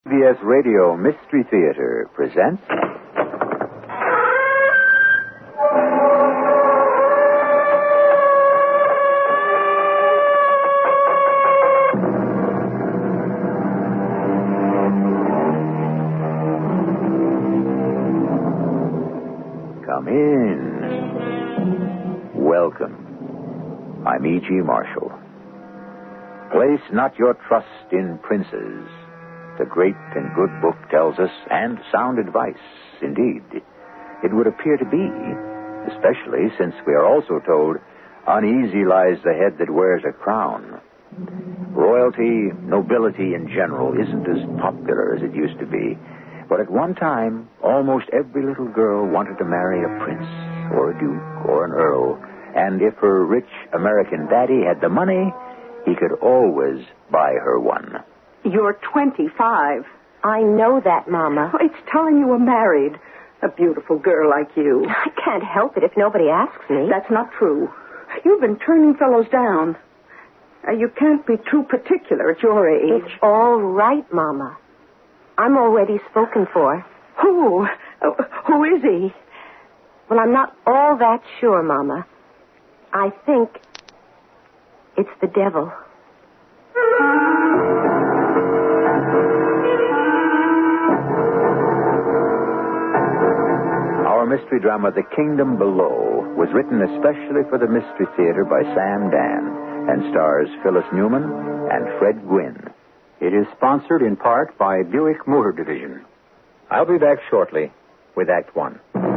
CBS Radio Mystery Theater presents... Come in. Welcome. I'm E.G. Marshall. Place not your trust in princes. The great and good book tells us, and sound advice, indeed, it would appear to be, especially since we are also told, uneasy lies the head that wears a crown. Royalty, nobility in general, isn't as popular as it used to be. But at one time, almost every little girl wanted to marry a prince, or a duke, or an earl. And if her rich American daddy had the money, he could always buy her one. You're 25. I know that, Mama. Oh, it's time you were married. A beautiful girl like you. I can't help it if nobody asks me. That's not true. You've been turning fellows down. You can't be too particular at your age. It's all right, Mama. I'm already spoken for. Who? Who is he? Well, I'm not all that sure, Mama. I think it's the devil. Our mystery drama, The Kingdom Below, was written especially for the Mystery Theater by Sam Dan and stars Phyllis Newman and Fred Gwynne. It is sponsored in part by Buick Motor Division. I'll be back shortly with Act One.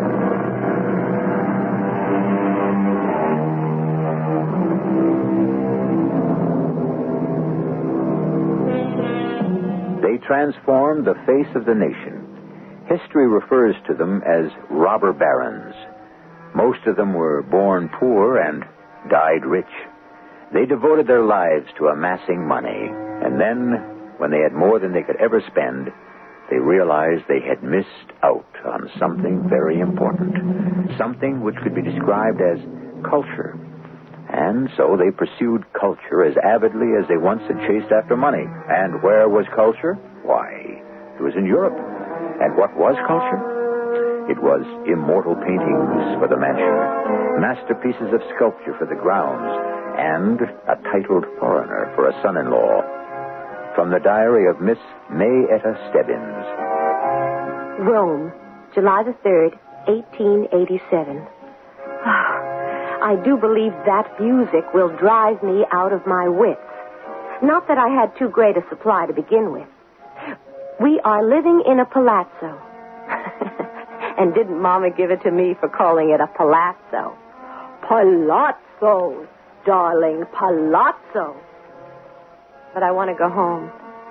They transformed the face of the nation. History refers to them as robber barons. Most of them were born poor and died rich. They devoted their lives to amassing money, and then, when they had more than they could ever spend, they realized they had missed out on something very important, something which could be described as culture. And so they pursued culture as avidly as they once had chased after money. And where was culture? Why, it was in Europe. And what was culture? It was immortal paintings for the mansion, masterpieces of sculpture for the grounds, and a titled foreigner for a son-in-law. From the diary of Miss May Etta Stebbins. Rome, July the 3rd, 1887. I do believe that music will drive me out of my wits. Not that I had too great a supply to begin with. We are living in a palazzo. And didn't Mama give it to me for calling it a palazzo? Palazzo, darling, palazzo. But I want to go home.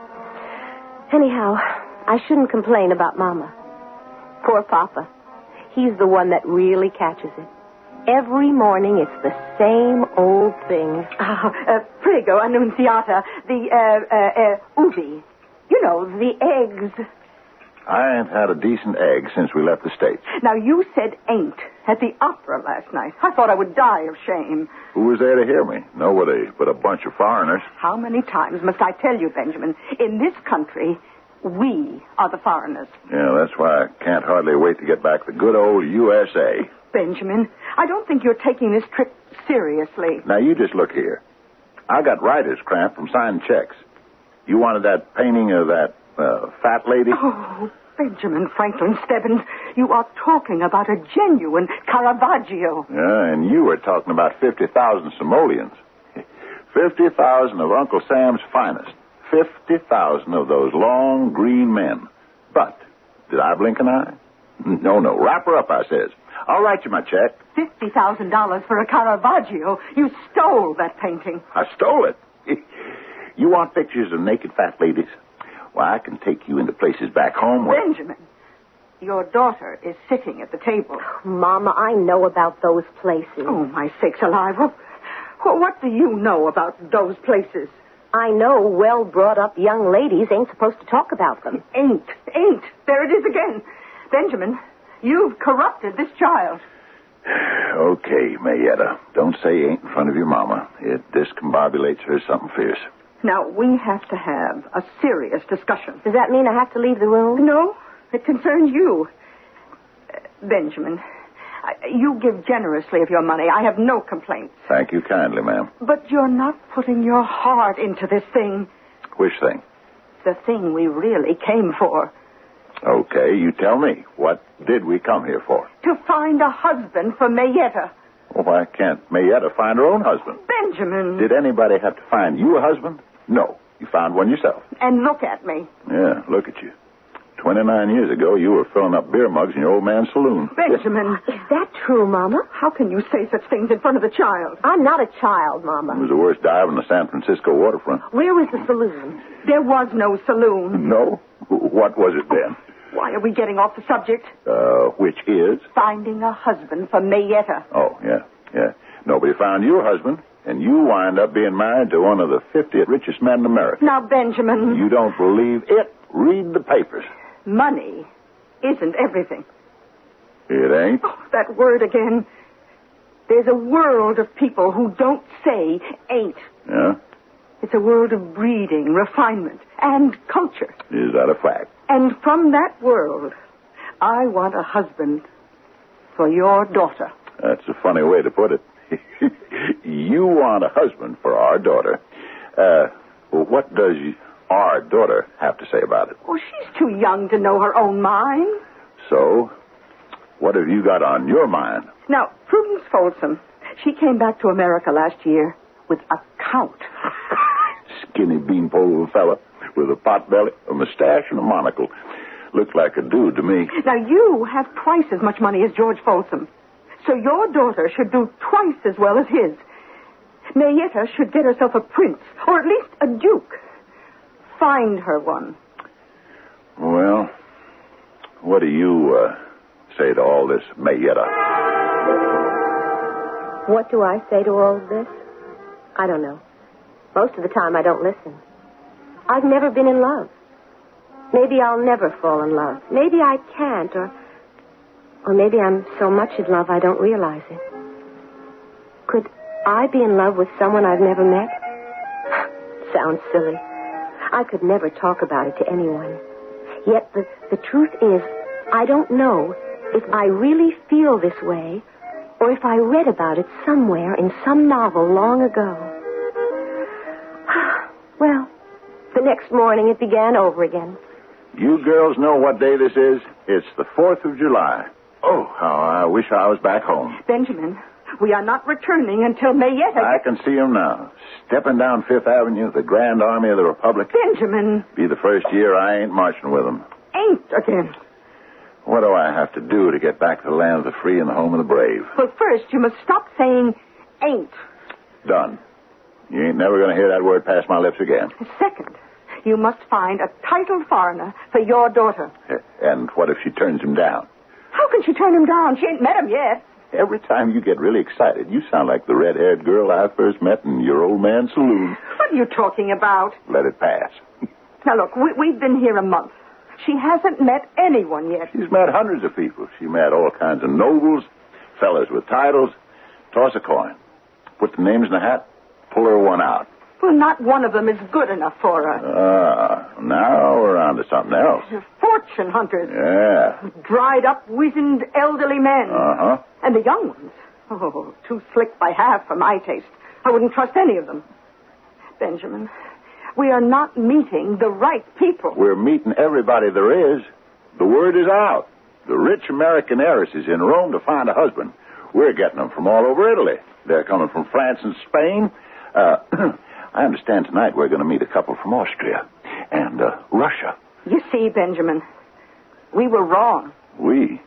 Anyhow, I shouldn't complain about Mama. Poor Papa. He's the one that really catches it. Every morning it's the same old thing. Prego, Annunziata, the, ubi. You know, the eggs. I ain't had a decent egg since we left the States. Now, you said ain't at the opera last night. I thought I would die of shame. Who was there to hear me? Nobody but a bunch of foreigners. How many times must I tell you, Benjamin? In this country, we are the foreigners. Yeah, that's why I can't hardly wait to get back to good old USA. Benjamin, I don't think you're taking this trip seriously. Now, you just look here. I got writer's cramp from signing checks. You wanted that painting of that fat lady? Oh, Benjamin Franklin Stebbins, you are talking about a genuine Caravaggio. Yeah, and you were talking about 50,000 simoleons. 50,000 of Uncle Sam's finest. 50,000 of those long green men. But, did I blink an eye? No. Wrap her up, I says. I'll write you my check. $50,000 for a Caravaggio. You stole that painting. I stole it. You want pictures of naked fat ladies? Well, I can take you into places back home where... Benjamin, your daughter is sitting at the table. Mama, I know about those places. Oh, my sakes alive. What do you know about those places? I know well-brought-up young ladies ain't supposed to talk about them. Ain't. There it is again. Benjamin, you've corrupted this child. Okay, Mayetta. Don't say ain't in front of your mama. It discombobulates her something fierce. Now, we have to have a serious discussion. Does that mean I have to leave the room? No, it concerns you. Benjamin, you give generously of your money. I have no complaints. Thank you kindly, ma'am. But you're not putting your heart into this thing. Which thing? The thing we really came for. Okay, you tell me. What did we come here for? To find a husband for Mayetta. Well, why can't Mayetta find her own husband? Benjamin. Did anybody have to find you a husband? No. You found one yourself. And look at me. Yeah, look at you. 29 years ago, you were filling up beer mugs in your old man's saloon. Benjamin. Is that true, Mama? How can you say such things in front of a child? I'm not a child, It Mama. was the worst dive on the San Francisco waterfront. Where was the saloon? There was no saloon. No? What was it then? Why are we getting off the subject? Which is? Finding a husband for Mayetta. Oh, yeah. Nobody found your husband, and you wind up being married to one of the 50th richest men in America. Now, Benjamin. You don't believe it? Read the papers. Money isn't everything. It ain't? Oh, that word again. There's a world of people who don't say ain't. Yeah? It's a world of breeding, refinement, and culture. Is that a fact? And from that world, I want a husband for your daughter. That's a funny way to put it. You want a husband for our daughter. Well, what does our daughter have to say about it? Oh, she's too young to know her own mind. So, what have you got on your mind? Now, Prudence Folsom, she came back to America last year with a count. Skinny beanpole little fella with a pot belly, a mustache, and a monocle. Looks like a dude to me. Now, you have twice as much money as George Folsom. So your daughter should do twice as well as his. Mayetta should get herself a prince, or at least a duke. Find her one. Well, what do you say to all this, Mayetta? What do I say to all of this? I don't know. Most of the time I don't listen. I've never been in love. Maybe I'll never fall in love. Maybe I can't, or maybe I'm so much in love I don't realize it. Could I be in love with someone I've never met? Sounds silly. I could never talk about it to anyone. Yet the truth is, I don't know if I really feel this way or if I read about it somewhere in some novel long ago. Well, the next morning it began over again. You girls know what day this is? It's the 4th of July. Oh, how I wish I was back home. Benjamin, we are not returning until Mayetta I can see him now, stepping down Fifth Avenue, the Grand Army of the Republic. Benjamin. Be the first year I ain't marching with them. Ain't again. What do I have to do to get back to the land of the free and the home of the brave? Well, first, you must stop saying ain't. Done. You ain't never going to hear that word pass my lips again. Second, you must find a titled foreigner for your daughter. And what if she turns him down? How can she turn him down? She ain't met him yet. Every time you get really excited, you sound like the red-haired girl I first met in your old man's saloon. What are you talking about? Let it pass. Now, look, we've been here a month. She hasn't met anyone yet. She's met hundreds of people. She met all kinds of nobles, fellas with titles. Toss a coin. Put the names in the hat. Pull her one out. Well, not one of them is good enough for her. Now we're on to something else. Fortune hunters. Yeah. Dried up, wizened, elderly men. Uh-huh. And the young ones. Oh, too slick by half for my taste. I wouldn't trust any of them. Benjamin, we are not meeting the right people. We're meeting everybody there is. The word is out. The rich American heiress is in Rome to find a husband. We're getting them from all over Italy. They're coming from France and Spain. I understand tonight we're going to meet a couple from Austria and Russia. You see, Benjamin, we were wrong. We?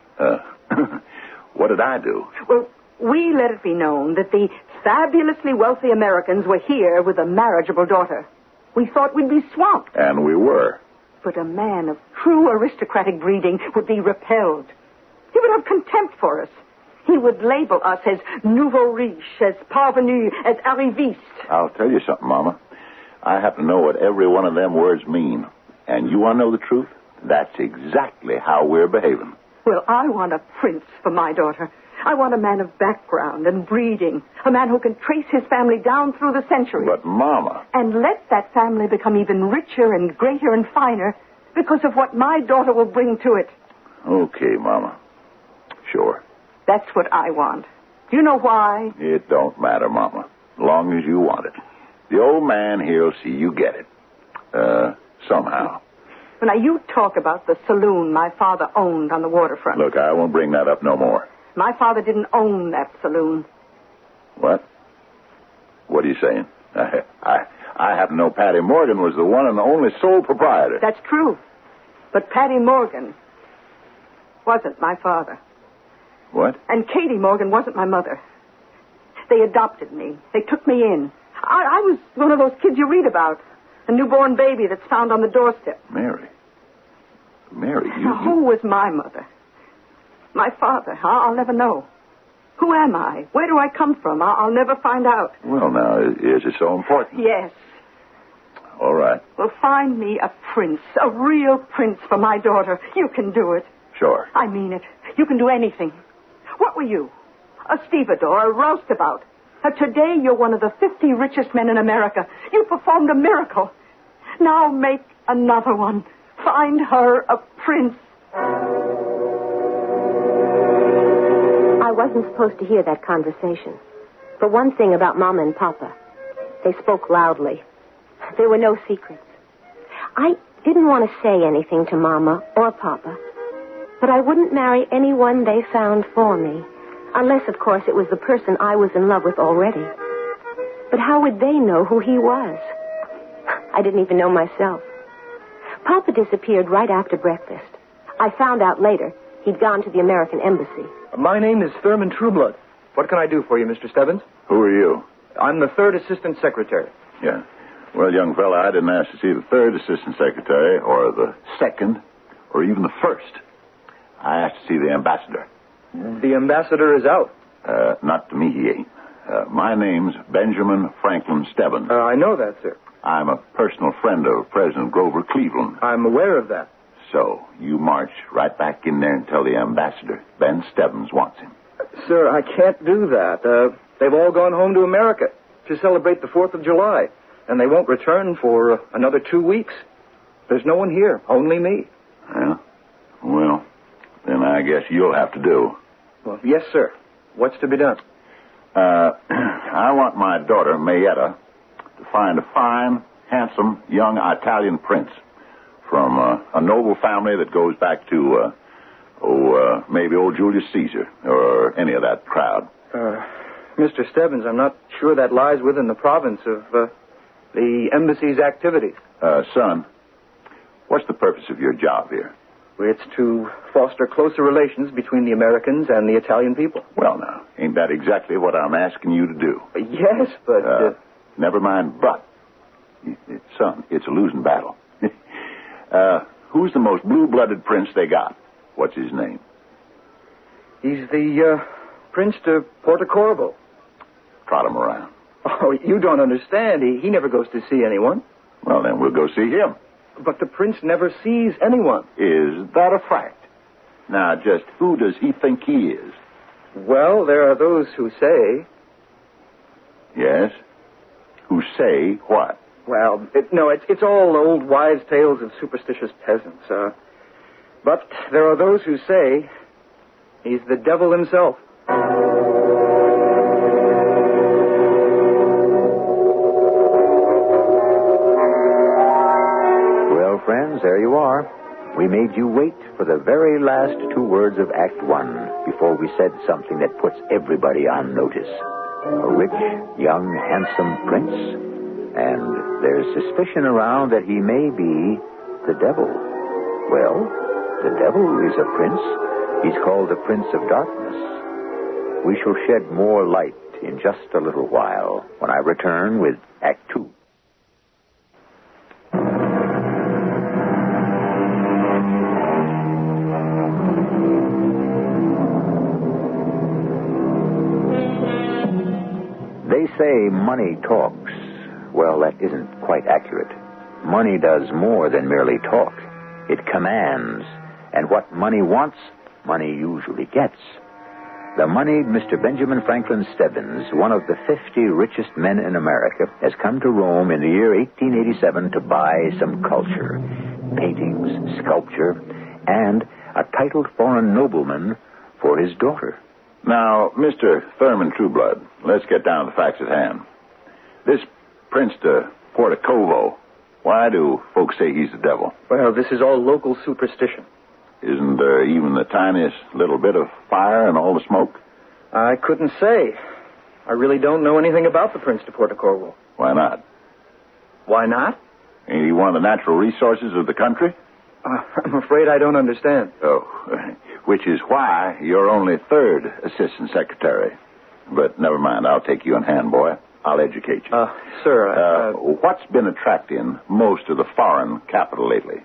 What did I do? Well, we let it be known that the fabulously wealthy Americans were here with a marriageable daughter. We thought we'd be swamped. And we were. But a man of true aristocratic breeding would be repelled. He would have contempt for us. He would label us as nouveau riche, as parvenu, as arriviste. I'll tell you something, Mama. I happen to know what every one of them words mean. And you want to know the truth? That's exactly how we're behaving. Well, I want a prince for my daughter. I want a man of background and breeding. A man who can trace his family down through the centuries. But, Mama... And let that family become even richer and greater and finer because of what my daughter will bring to it. Okay, Mama. Sure. That's what I want. Do you know why? It don't matter, Mama. As long as you want it. The old man here'll see you get it. Somehow. Now, you talk about the saloon my father owned on the waterfront. Look, I won't bring that up no more. My father didn't own that saloon. What? What are you saying? I happen to know Patty Morgan was the one and the only sole proprietor. That's true. But Patty Morgan wasn't my father. What? And Katie Morgan wasn't my mother. They adopted me. They took me in. I was one of those kids you read about. A newborn baby that's found on the doorstep. Mary, you... Now, who was my mother? My father? I'll never know. Who am I? Where do I come from? I'll never find out. Well, now, is it so important? Yes. All right. Well, find me a prince, a real prince for my daughter. You can do it. Sure. I mean it. You can do anything. What were you? A stevedore, a roustabout. Today, you're one of the 50 richest men in America. You performed a miracle. Now make another one. Find her a prince. I wasn't supposed to hear that conversation. But one thing about Mama and Papa, they spoke loudly. There were no secrets. I didn't want to say anything to Mama or Papa, but I wouldn't marry anyone they found for me. Unless, of course, it was the person I was in love with already. But how would they know who he was? I didn't even know myself. Papa disappeared right after breakfast. I found out later he'd gone to the American Embassy. My name is Thurman Trueblood. What can I do for you, Mr. Stebbins? Who are you? I'm the third assistant secretary. Yeah. Well, young fella, I didn't ask to see the third assistant secretary, or the second, or even the first. I asked to see the ambassador. The ambassador is out. Not to me, he ain't. My name's Benjamin Franklin Stebbins. I know that, sir. I'm a personal friend of President Grover Cleveland. I'm aware of that. So, you march right back in there and tell the ambassador Ben Stebbins wants him. Sir, I can't do that. They've all gone home to America to celebrate the 4th of July, and they won't return for another 2 weeks. There's no one here, only me. Yeah? Well, then I guess you'll have to do. Well, yes, sir. What's to be done? I want my daughter, Mayetta, to find a fine, handsome, young Italian prince from a noble family that goes back to, maybe old Julius Caesar or any of that crowd. Mr. Stebbins, I'm not sure that lies within the province of the embassy's activities. Son, what's the purpose of your job here? It's to foster closer relations between the Americans and the Italian people. Well, now, ain't that exactly what I'm asking you to do? Yes, but... Never mind, but. Son, it's a losing battle. Who's the most blue-blooded prince they got? What's his name? He's the Prince de Portocorvo. Trot him around. Oh, you don't understand. He never goes to see anyone. Well, then we'll go see him. But the prince never sees anyone. Is that a fact? Now, just who does he think he is? Well, there are those who say... Yes? Who say what? Well, it's all old wives' tales of superstitious peasants. But there are those who say he's the devil himself. Well, friends, there you are. We made you wait for the very last 2 words of Act 1 before we said something that puts everybody on notice. A rich, young, handsome prince, and there's suspicion around that he may be the devil. Well, the devil is a prince. He's called the Prince of Darkness. We shall shed more light in just a little while when I return with Act 2. They say money talks. Well, that isn't quite accurate. Money does more than merely talk. It commands. And what money wants, money usually gets. The moneyed Mr. Benjamin Franklin Stebbins, one of the 50 richest men in America, has come to Rome in the year 1887 to buy some culture, paintings, sculpture, and a titled foreign nobleman for his daughter. Now, Mr. Thurman Trueblood, let's get down to the facts at hand. This Prince de Portocovo, why do folks say he's the devil? Well, this is all local superstition. Isn't there even the tiniest little bit of fire in all the smoke? I couldn't say. I really don't know anything about the Prince de Portocovo. Why not? Why not? Ain't he one of the natural resources of the country? I'm afraid I don't understand. Oh, which is why you're only third assistant secretary. But never mind, I'll take you in hand, boy. I'll educate you. Sir, what's been attracting most of the foreign capital lately?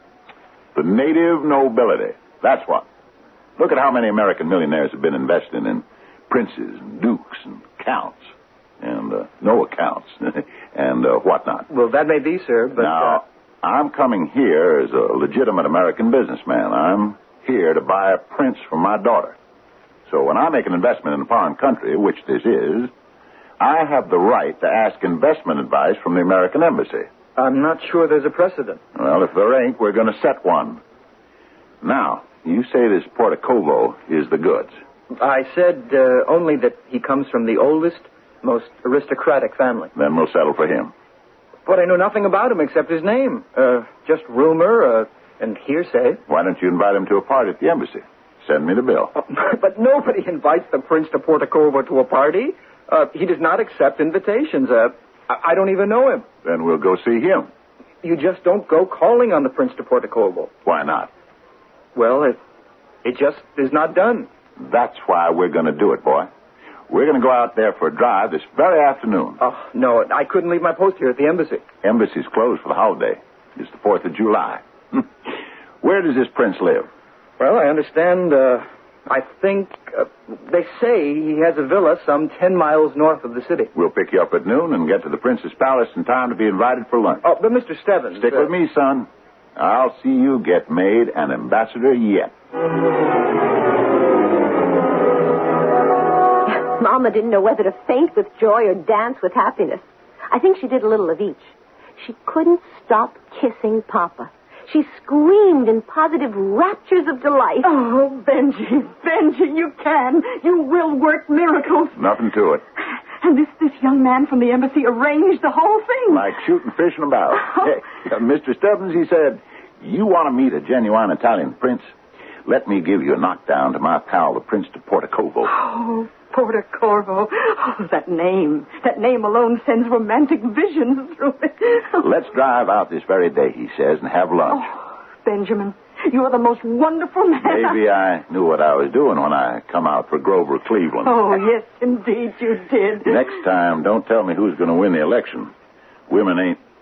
The native nobility. That's what. Look at how many American millionaires have been investing in princes and dukes and counts and no accounts and whatnot. Well, that may be, sir, but... Now, I'm coming here as a legitimate American businessman. I'm here to buy a prince for my daughter. So when I make an investment in a foreign country, which this is, I have the right to ask investment advice from the American embassy. I'm not sure there's a precedent. Well, if there ain't, we're going to set one. Now, you say this Portocovo is the goods. I said only that he comes from the oldest, most aristocratic family. Then we'll settle for him. But I know nothing about him except his name. Just rumor and hearsay. Why don't you invite him to a party at the embassy? Send me the bill. But nobody invites the Prince de Portocovo to a party. He does not accept invitations. I don't even know him. Then we'll go see him. You just don't go calling on the Prince de Portocovo. Why not? Well, it just is not done. That's why we're going to do it, boy. We're going to go out there for a drive this very afternoon. Oh, no, I couldn't leave my post here at the embassy. Embassy's closed for the holiday. It's the 4th of July. Where does this prince live? Well, I understand, I think, they say he has a villa some 10 miles north of the city. We'll pick you up at noon and get to the prince's palace in time to be invited for lunch. Oh, but Mr. Stebbins... Stick with me, son. I'll see you get made an ambassador yet. Mama didn't know whether to faint with joy or dance with happiness. I think she did a little of each. She couldn't stop kissing Papa. She screamed in positive raptures of delight. Oh, Benji, you can. You will work miracles. Nothing to it. And this young man from the embassy arranged the whole thing. Like shooting fish in a barrel. Hey, Mr. Stebbins, he said, you want to meet a genuine Italian prince? Let me give you a knockdown to my pal, the Prince de Portocovo. Oh, Portocovo. Oh, that name. That name alone sends romantic visions through it. Let's drive out this very day, he says, and have lunch. Oh, Benjamin, you're the most wonderful man. Maybe I knew what I was doing when I come out for Grover Cleveland. Oh, yes, indeed you did. Next time, don't tell me who's going to win the election. Women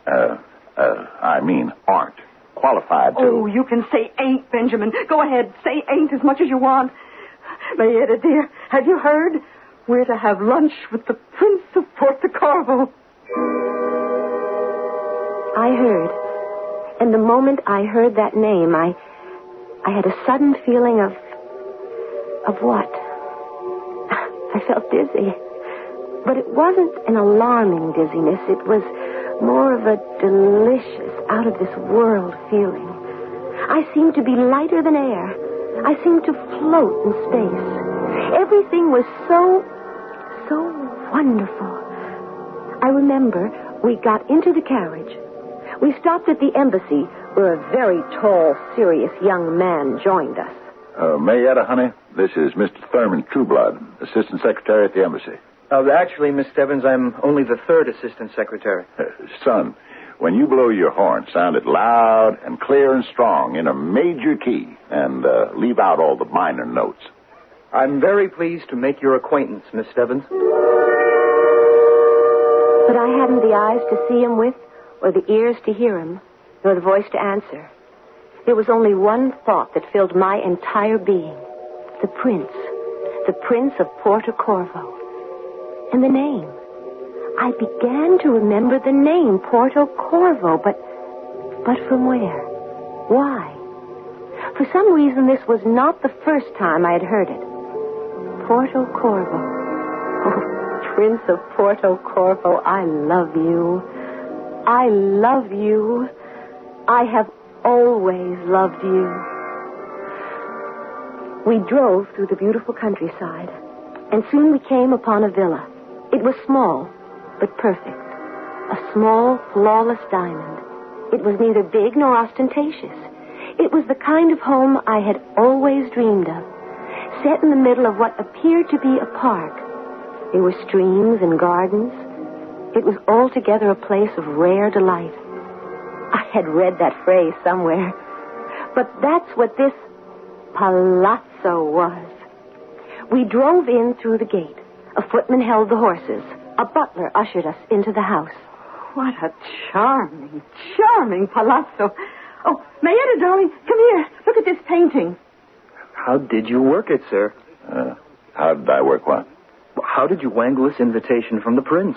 aren't qualified to. Oh, you can say ain't, Benjamin. Go ahead, say ain't as much as you want. Mayetta, dear, have you heard? We're to have lunch with the Prince of Portocovo. I heard. And the moment I heard that name, I had a sudden feeling of what? I felt dizzy. But it wasn't an alarming dizziness. It was more of a delicious, out-of-this-world feeling. I seemed to be lighter than air. I seemed to float in space. Everything was so wonderful. I remember we got into the carriage. We stopped at the embassy where a very tall, serious young man joined us. Mayetta, honey, this is Mr. Thurman Trueblood, Assistant Secretary at the embassy. Actually, Miss Stebbins, I'm only the third Assistant Secretary. Son, when you blow your horn, sound it loud and clear and strong in a major key and leave out all the minor notes. I'm very pleased to make your acquaintance, Miss Stebbins. But I hadn't the eyes to see him with, or the ears to hear him, nor the voice to answer. There was only one thought that filled my entire being. The Prince of Portocovo. And the name. I began to remember the name, Portocovo, but from where? Why? For some reason, this was not the first time I had heard it. Porto Corvo. Oh, Prince of Porto Corvo, I love you. I love you. I have always loved you. We drove through the beautiful countryside, and soon we came upon a villa. It was small, but perfect. A small, flawless diamond. It was neither big nor ostentatious. It was the kind of home I had always dreamed of, set in the middle of what appeared to be a park. There were streams and gardens. It was altogether a place of rare delight. I had read that phrase somewhere, but that's what this palazzo was. We drove in through the gate. A footman held the horses. A butler ushered us into the house. What a charming, charming palazzo. Oh, Mayetta, darling, come here. Look at this painting. How did you work it, sir? How did I work what? How did you wangle this invitation from the prince?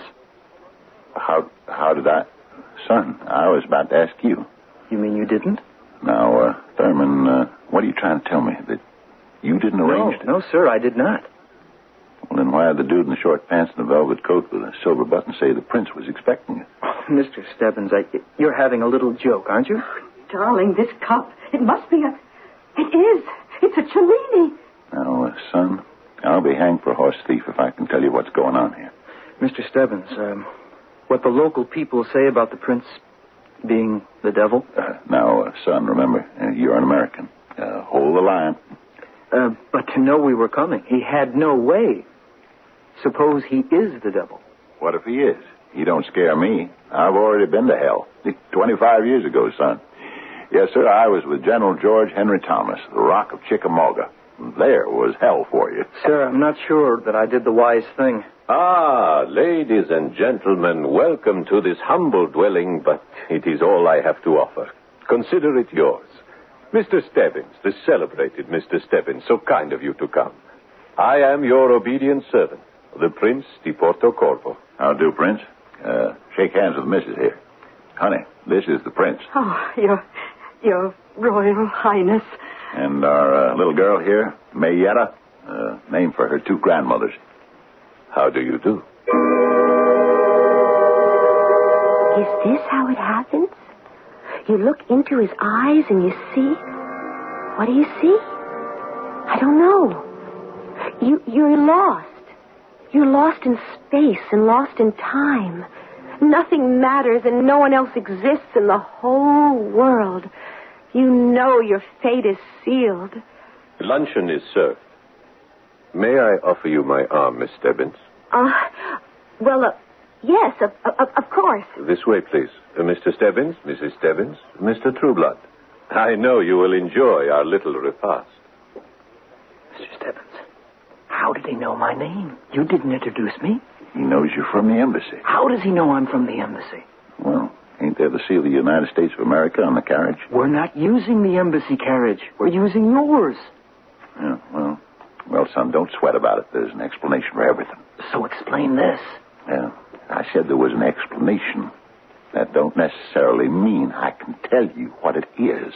How did I... Son, I was about to ask you. You mean you didn't? Now, Thurman, what are you trying to tell me? That you didn't arrange it? No, sir, I did not. Well, then why did the dude in the short pants and the velvet coat with a silver button say the prince was expecting you? Oh, Mr. Stebbins, you're having a little joke, aren't you? Darling, this cup, it must be a... It is. It's a Cellini. Now, son, I'll be hanged for a horse thief if I can tell you what's going on here. Mr. Stebbins, what the local people say about the prince being the devil? Now, son, remember, you're an American. Hold the line. But to know we were coming, he had no way. Suppose he is the devil. What if he is? He don't scare me. I've already been to hell. 25 years ago, son. Yes, sir, I was with General George Henry Thomas, the Rock of Chickamauga. There was hell for you. Sir, I'm not sure that I did the wise thing. Ah, ladies and gentlemen, welcome to this humble dwelling, but it is all I have to offer. Consider it yours. Mr. Stebbins, the celebrated Mr. Stebbins, so kind of you to come. I am your obedient servant, the Prince di Porto Corvo. How do, Prince? Shake hands with the missus here. Honey, this is the Prince. Oh, your Royal Highness. And our little girl here, Mayetta, named for her two grandmothers. How do you do? Is this how it happens? You look into his eyes and you see... What do you see? I don't know. You're lost. You're lost in space and lost in time. Nothing matters and no one else exists in the whole world. You know your fate is sealed. Luncheon is served. May I offer you my arm, Miss Stebbins? Yes, of course. This way, please. Mr. Stebbins, Mrs. Stebbins, Mr. Trueblood. I know you will enjoy our little repast. Mr. Stebbins, how did he know my name? You didn't introduce me. He knows you're from the embassy. How does he know I'm from the embassy? Well, ain't there the seal of the United States of America on the carriage? We're not using the embassy carriage. We're using yours. Yeah, well, son, don't sweat about it. There's an explanation for everything. So explain this. Yeah, I said there was an explanation. That don't necessarily mean I can tell you what it is.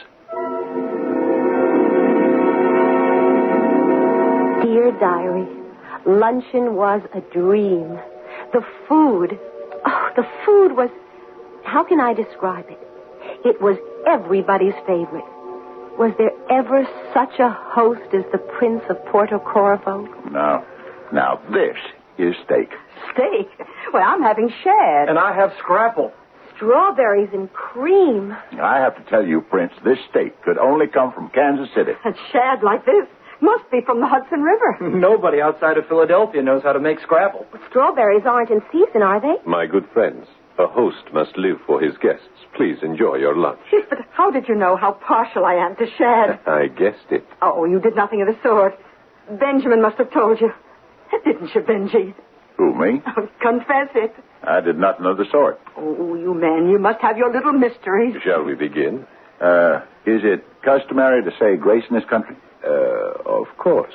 Dear Diary, luncheon was a dream. The food was... How can I describe it? It was everybody's favorite. Was there ever such a host as the Prince of Porto Corvo? Now this is steak. Steak? Well, I'm having shad. And I have scrapple. Strawberries and cream. I have to tell you, Prince, this steak could only come from Kansas City. And shad like this must be from the Hudson River. Nobody outside of Philadelphia knows how to make scrapple. But strawberries aren't in season, are they? My good friends, a host must live for his guests. Please enjoy your lunch. Yes, but how did you know how partial I am to shad? I guessed it. Oh, you did nothing of the sort. Benjamin must have told you. Didn't you, Benji? Who, me? Oh, confess it. I did nothing of the sort. Oh, you men, you must have your little mysteries. Shall we begin? Is it customary to say grace in this country? Of course.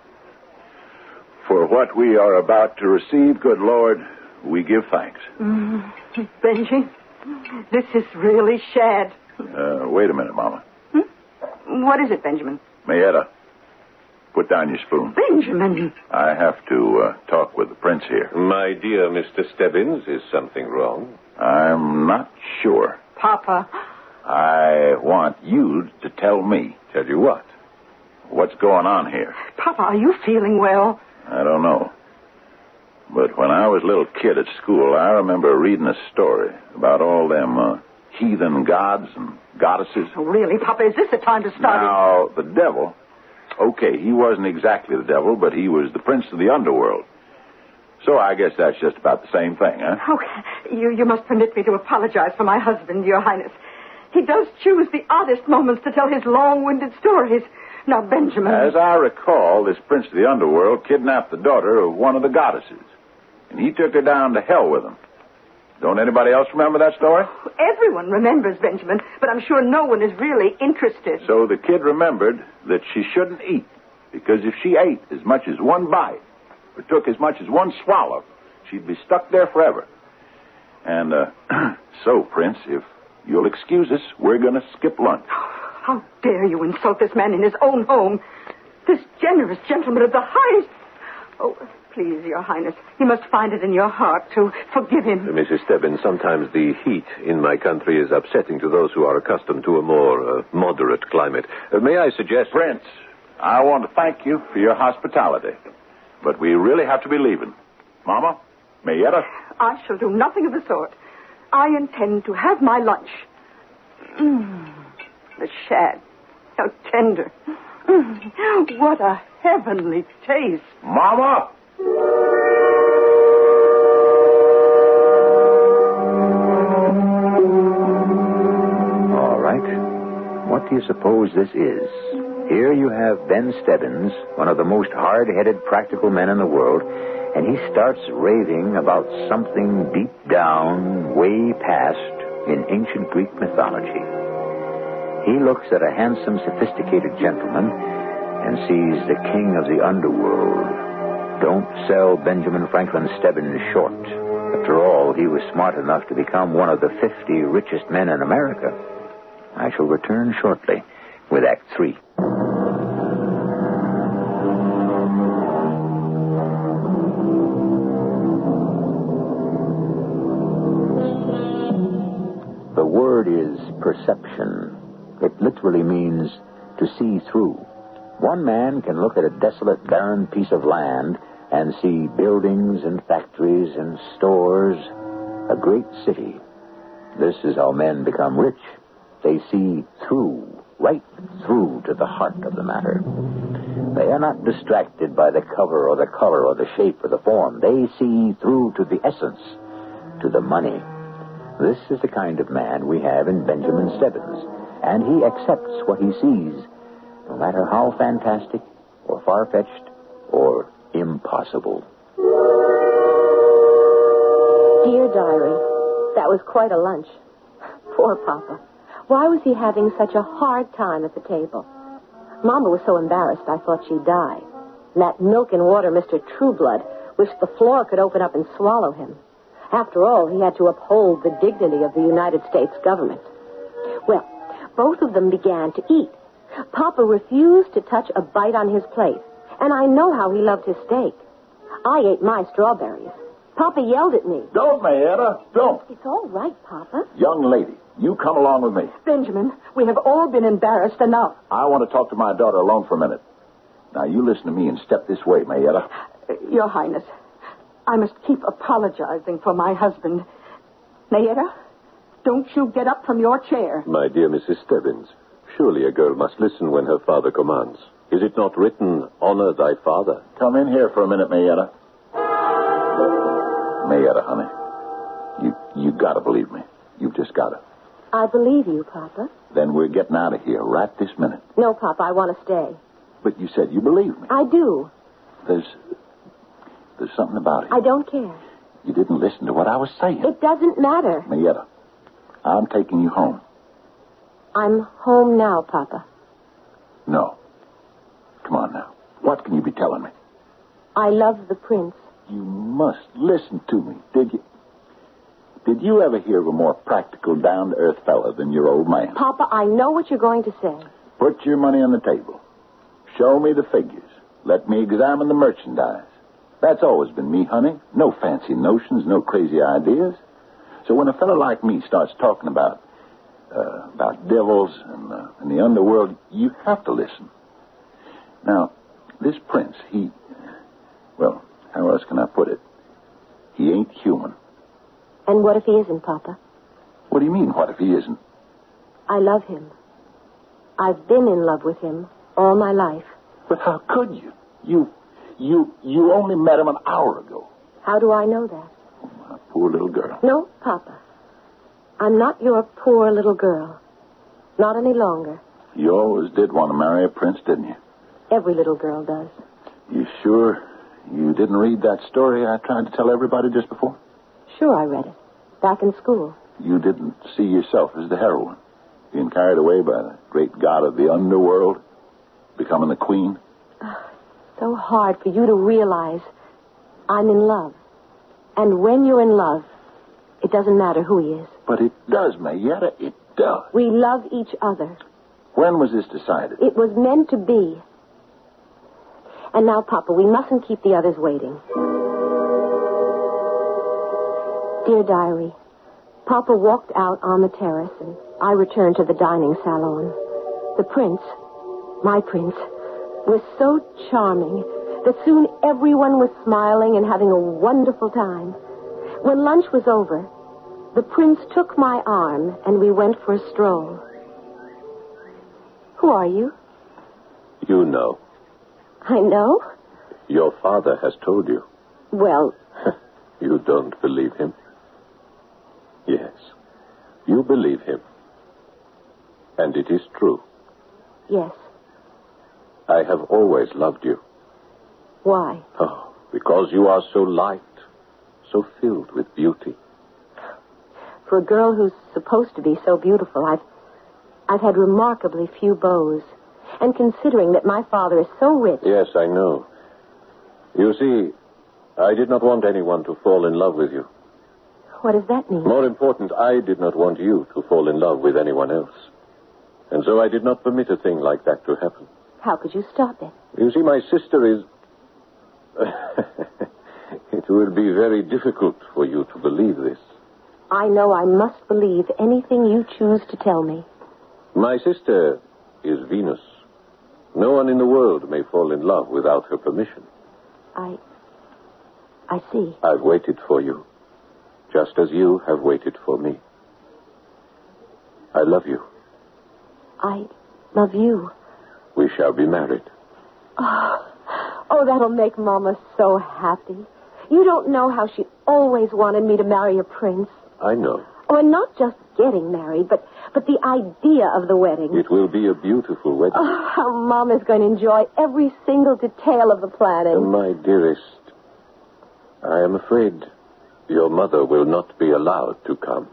For what we are about to receive, good Lord, we give thanks. Benji, this is really shad. Wait a minute, Mama. What is it, Benjamin? Mayetta, Put down your spoon. Benjamin! I have to talk with the prince here. My dear Mr. Stebbins, is something wrong? I'm not sure. Papa. I want you to tell me. Tell you what? What's going on here? Papa, are you feeling well? I don't know. But when I was a little kid at school, I remember reading a story about all them heathen gods and goddesses. Oh, really, Papa, is this the time to start? Now, the devil, okay, he wasn't exactly the devil, but he was the prince of the underworld. So I guess that's just about the same thing, huh? Okay, you must permit me to apologize for my husband, Your Highness. He does choose the oddest moments to tell his long-winded stories. Now, Benjamin... As I recall, this prince of the underworld kidnapped the daughter of one of the goddesses. And he took her down to hell with him. Don't anybody else remember that story? Everyone remembers, Benjamin, but I'm sure no one is really interested. So the kid remembered that she shouldn't eat, because if she ate as much as one bite, or took as much as one swallow, she'd be stuck there forever. And, so, Prince, if you'll excuse us, we're going to skip lunch. How dare you insult this man in his own home? This generous gentleman of the highest... Oh, please, Your Highness, you must find it in your heart to forgive him. Mrs. Stebbins, sometimes the heat in my country is upsetting to those who are accustomed to a more moderate climate. May I suggest... Prince, I want to thank you for your hospitality. But we really have to be leaving. Mama, Mayetta? I shall do nothing of the sort. I intend to have my lunch. The shad. How tender. What a heavenly taste. Mama! All right. What do you suppose this is? Here you have Ben Stebbins, one of the most hard-headed practical men in the world, and he starts raving about something deep down, way past, in ancient Greek mythology. He looks at a handsome, sophisticated gentleman and sees the king of the underworld. Don't sell Benjamin Franklin Stebbins short. After all, he was smart enough to become one of the 50 richest men in America. I shall return shortly with Act 3. The word is perception. It literally means to see through. One man can look at a desolate, barren piece of land and see buildings and factories and stores, a great city. This is how men become rich. They see through, right through to the heart of the matter. They are not distracted by the cover or the color or the shape or the form. They see through to the essence, to the money. This is the kind of man we have in Benjamin Stebbins, and he accepts what he sees, no matter how fantastic or far-fetched or impossible. Dear Diary, that was quite a lunch. Poor Papa. Why was he having such a hard time at the table? Mama was so embarrassed I thought she'd die. And that milk and water Mr. Trueblood wished the floor could open up and swallow him. After all, he had to uphold the dignity of the United States government. Well, both of them began to eat. Papa refused to touch a bite on his plate, and I know how he loved his steak. I ate my strawberries. Papa yelled at me. Don't, Mayetta, don't. It's all right, Papa. Young lady, you come along with me. Benjamin, we have all been embarrassed enough. I want to talk to my daughter alone for a minute. Now, you listen to me and step this way, Mayetta. Your Highness, I must keep apologizing for my husband. Mayetta, don't you get up from your chair. My dear Mrs. Stebbins, surely a girl must listen when her father commands. Is it not written, honor thy father? Come in here for a minute, Mayetta. Mayetta, honey, you gotta believe me. You've just gotta. I believe you, Papa. Then we're getting out of here right this minute. No, Papa, I want to stay. But you said you believe me. I do. There's something about it. I don't care. You didn't listen to what I was saying. It doesn't matter. Mayetta, I'm taking you home. I'm home now, Papa. No. Come on now. What can you be telling me? I love the prince. You must listen to me, did you? Did you ever hear of a more practical, down-to-earth fella than your old man? Papa, I know what you're going to say. Put your money on the table. Show me the figures. Let me examine the merchandise. That's always been me, honey. No fancy notions, no crazy ideas. So when a fellow like me starts talking about devils and the underworld, you have to listen. Now, this prince, well, how else can I put it? He ain't human. And what if he isn't, Papa? What do you mean, what if he isn't? I love him. I've been in love with him all my life. But how could you? You only met him an hour ago. How do I know that? Oh, my poor little girl. No, Papa. I'm not your poor little girl. Not any longer. You always did want to marry a prince, didn't you? Every little girl does. You sure you didn't read that story I tried to tell everybody just before? Sure, I read it. Back in school. You didn't see yourself as the heroine, being carried away by the great god of the underworld, becoming the queen? So hard for you to realize I'm in love. And when you're in love, it doesn't matter who he is. But it does, Mayetta. It does. We love each other. When was this decided? It was meant to be. And now, Papa, we mustn't keep the others waiting. Dear Diary, Papa walked out on the terrace, and I returned to the dining salon. The prince, my prince, was so charming that soon everyone was smiling and having a wonderful time. When lunch was over, the prince took my arm, and we went for a stroll. Who are you? You know. I know. Your father has told you. Well... You don't believe him? Yes. You believe him. And it is true. Yes. I have always loved you. Why? Oh, because you are so light, so filled with beauty. For a girl who's supposed to be so beautiful, I've had remarkably few beaux. And considering that my father is so rich... Yes, I know. You see, I did not want anyone to fall in love with you. What does that mean? More important, I did not want you to fall in love with anyone else. And so I did not permit a thing like that to happen. How could you stop it? You see, my sister is... It will be very difficult for you to believe this. I know I must believe anything you choose to tell me. My sister is Venus. No one in the world may fall in love without her permission. I see. I've waited for you, just as you have waited for me. I love you. I love you. We shall be married. Oh, that'll make Mama so happy. You don't know how she always wanted me to marry a prince. I know. Oh, and not just getting married, but the idea of the wedding. It will be a beautiful wedding. Oh, how Mama's going to enjoy every single detail of the planning. My dearest, I am afraid your mother will not be allowed to come.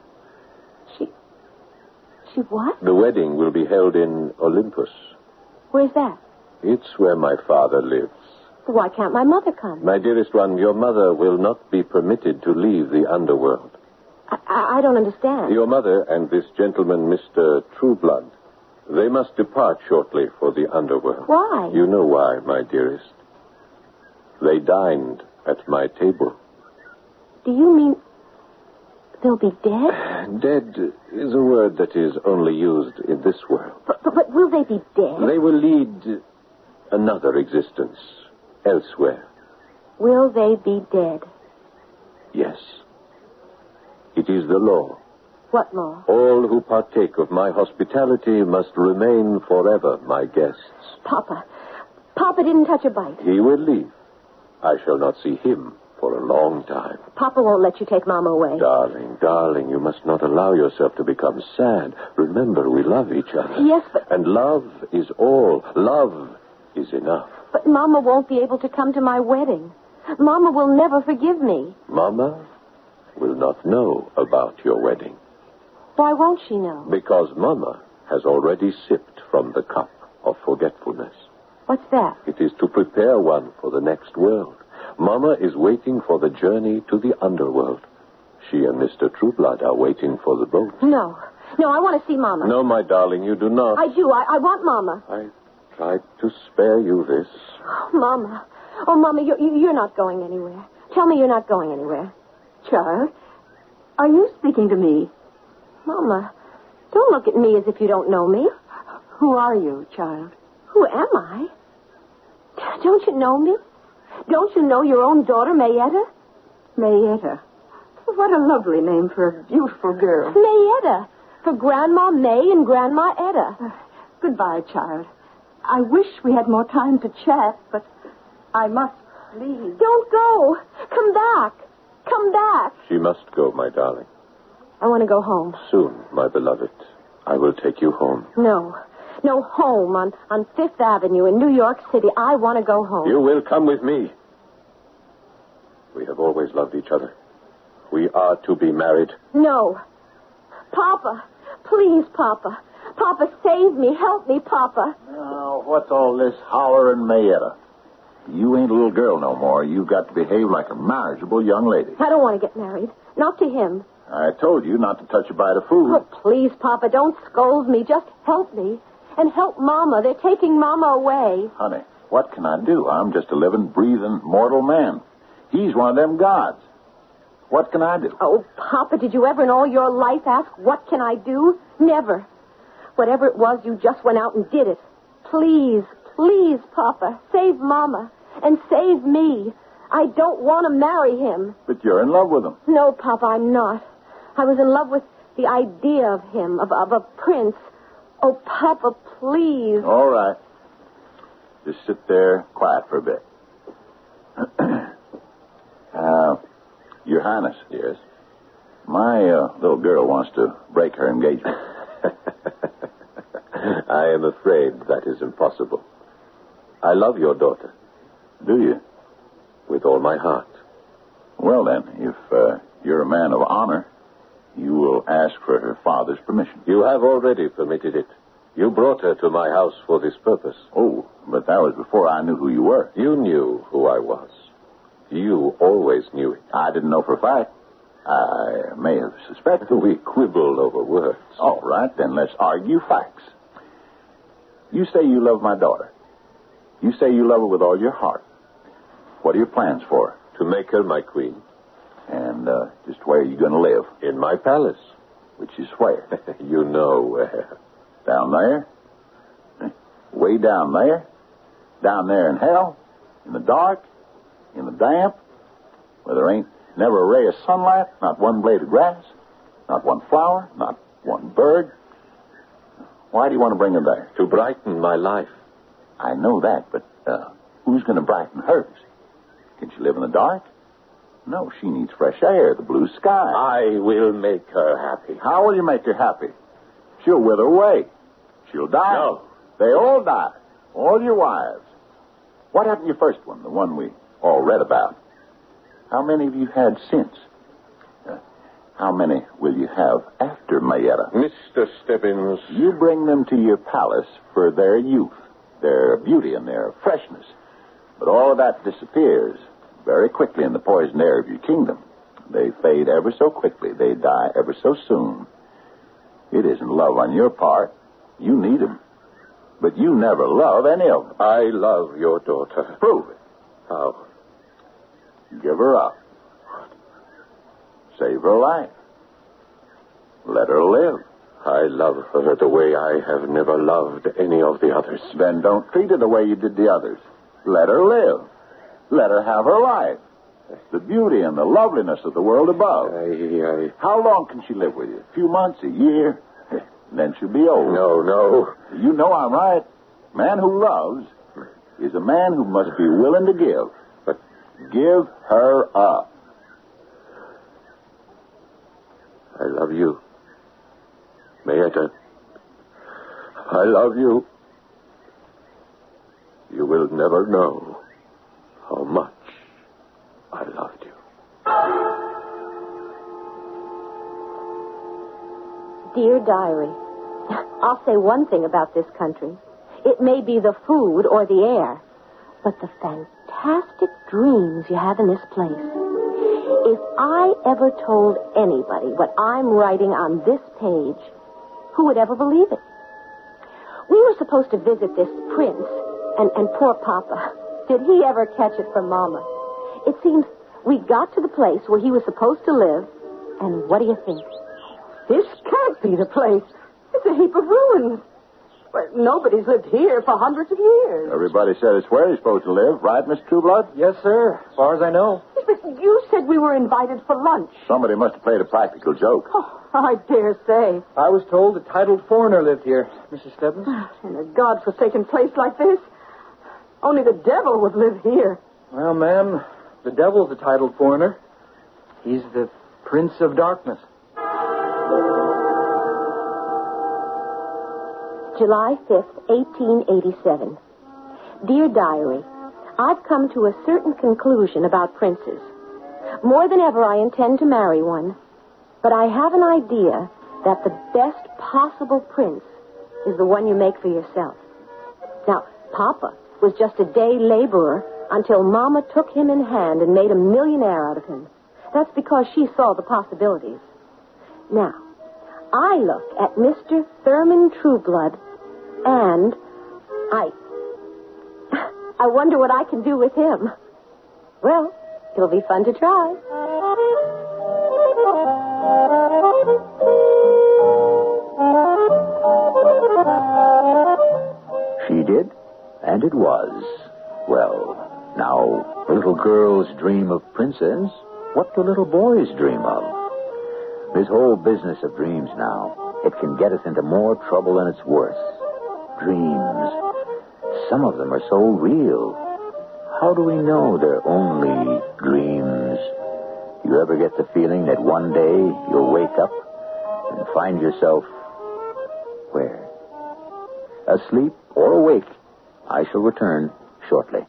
She what? The wedding will be held in Olympus. Where's that? It's where my father lives. So why can't my mother come? My dearest one, your mother will not be permitted to leave the underworld. I don't understand. Your mother and this gentleman, Mr. Trueblood, they must depart shortly for the underworld. Why? You know why, my dearest. They dined at my table. Do you mean they'll be dead? Dead is a word that is only used in this world. But will they be dead? They will lead another existence elsewhere. Will they be dead? Yes. It is the law. What law? All who partake of my hospitality must remain forever my guests. Papa didn't touch a bite. He will leave. I shall not see him for a long time. Papa won't let you take Mama away. Darling, you must not allow yourself to become sad. Remember, we love each other. Yes, but... And love is all. Love is enough. But Mama won't be able to come to my wedding. Mama will never forgive me. Mama will not know about your wedding. Why won't she know? Because Mama has already sipped from the cup of forgetfulness. What's that? It is to prepare one for the next world. Mama is waiting for the journey to the underworld. She and Mr. Trueblood are waiting for the boat. No, I want to see Mama. No, my darling, you do not. I do. I want Mama. I tried to spare you this. Oh, Mama. Oh, Mama, you're not going anywhere. Tell me you're not going anywhere. Child, are you speaking to me? Mama, don't look at me as if you don't know me. Who are you, child? Who am I? Don't you know me? Don't you know your own daughter, Mayetta? Mayetta. What a lovely name for a beautiful girl. Mayetta. For Grandma May and Grandma Etta. Goodbye, child. I wish we had more time to chat, but I must leave. Don't go. Come back. Come back. She must go, my darling. I want to go home. Soon, my beloved. I will take you home. No. No, home on Fifth Avenue in New York City. I want to go home. You will come with me. We have always loved each other. We are to be married. No. Papa. Please, Papa. Papa, save me. Help me, Papa. Now, what's all this hollering, Mayetta? You ain't a little girl no more. You've got to behave like a marriageable young lady. I don't want to get married. Not to him. I told you not to touch a bite of food. Oh, please, Papa, don't scold me. Just help me. And help Mama. They're taking Mama away. Honey, what can I do? I'm just a living, breathing, mortal man. He's one of them gods. What can I do? Oh, Papa, did you ever in all your life ask, what can I do? Never. Whatever it was, you just went out and did it. Please, please, Papa, save Mama and save me. I don't want to marry him. But you're in love with him. No, Papa, I'm not. I was in love with the idea of him, of a prince. Oh, Papa, please. All right. Just sit there quiet for a bit. Your Highness. Yes? My little girl wants to break her engagement. I am afraid that is impossible. I love your daughter. Do you? With all my heart. Well, then, if you're a man of honor, you will ask for her father's permission. You have already permitted it. You brought her to my house for this purpose. Oh, but that was before I knew who you were. You knew who I was. You always knew it. I didn't know for a fact. I may have suspected. We quibbled over words. All right, then let's argue facts. You say you love my daughter. You say you love her with all your heart. What are your plans for her? To make her my queen. And just where are you going to live? In my palace. Which is where? You know where. Down there? Way down there? Down there in hell? In the dark? In the damp? Where there ain't never a ray of sunlight? Not one blade of grass? Not one flower? Not one bird? Why do you want to bring her there? To brighten my life. I know that, but who's going to brighten hers? Can she live in the dark? No, she needs fresh air, the blue sky. I will make her happy. How will you make her happy? She'll wither away. She'll die. No. They all die. All your wives. What happened to your first one, the one we all read about? How many have you had since? How many will you have after Mayetta? Mr. Stebbins. You bring them to your palace for their youth, their beauty, and their freshness. But all of that disappears very quickly in the poison air of your kingdom. They fade ever so quickly. They die ever so soon. It isn't love on your part. You need them. But you never love any of them. I love your daughter. Prove it. How? Give her up. Save her life. Let her live. I love her the way I have never loved any of the others. Then don't treat her the way you did the others. Let her live. Let her have her life. The beauty and the loveliness of the world above. How long can she live with you? A few months, a year? Then she'll be old. No. You know I'm right. Man who loves is a man who must be willing to give. But give her up. I love you. Mayetta. I love you. You will never know how much I loved you. Dear Diary, I'll say one thing about this country. It may be the food or the air, but the fantastic dreams you have in this place. If I ever told anybody what I'm writing on this page, who would ever believe it? We were supposed to visit this prince, and poor Papa. Did he ever catch it from Mama? It seems we got to the place where he was supposed to live, and what do you think? This can't be the place. It's a heap of ruins. Well, nobody's lived here for hundreds of years. Everybody said it's where he's supposed to live, right, Mr. Trueblood? Yes, sir, as far as I know. But you said we were invited for lunch. Somebody must have played a practical joke. Oh, I dare say. I was told a titled foreigner lived here, Mrs. Stebbins. In a godforsaken place like this, only the devil would live here. Well, ma'am, the devil's a titled foreigner. He's the Prince of Darkness. July 5th, 1887. Dear Diary, I've come to a certain conclusion about princes. More than ever, I intend to marry one. But I have an idea that the best possible prince is the one you make for yourself. Now, Papa was just a day laborer until Mama took him in hand and made a millionaire out of him. That's because she saw the possibilities. Now, I look at Mr. Thurman Trueblood, and I wonder what I can do with him. Well, it'll be fun to try. She did, and it was. Well, now, little girls dream of princes. What do little boys dream of? This whole business of dreams now, it can get us into more trouble than it's worth. Dreams. Some of them are so real. How do we know they're only dreams? You ever get the feeling that one day you'll wake up and find yourself where? Asleep or awake? I shall return shortly.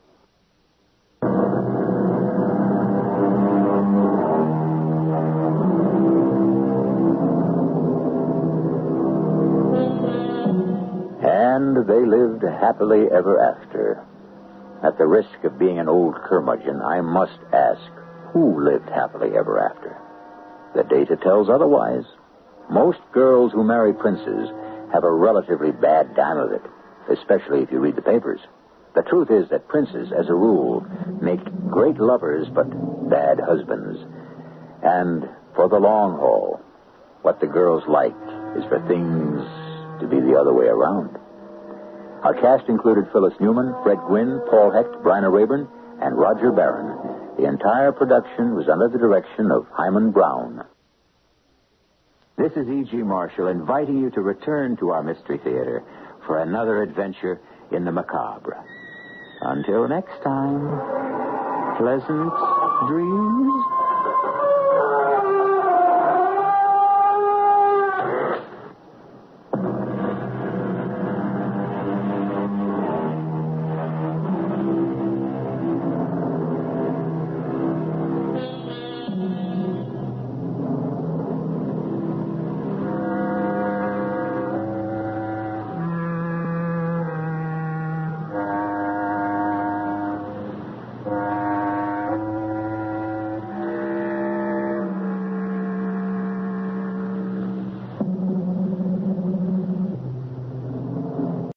And they lived happily ever after. At the risk of being an old curmudgeon, I must ask, who lived happily ever after? The data tells otherwise. Most girls who marry princes have a relatively bad time of it, especially if you read the papers. The truth is that princes, as a rule, make great lovers but bad husbands. And for the long haul, what the girls like is for things to be the other way around. Our cast included Phyllis Newman, Fred Gwynne, Paul Hecht, Bryna Rayburn, and Roger Barron. The entire production was under the direction of Hyman Brown. This is E.G. Marshall inviting you to return to our Mystery Theater for another adventure in the macabre. Until next time, pleasant dreams.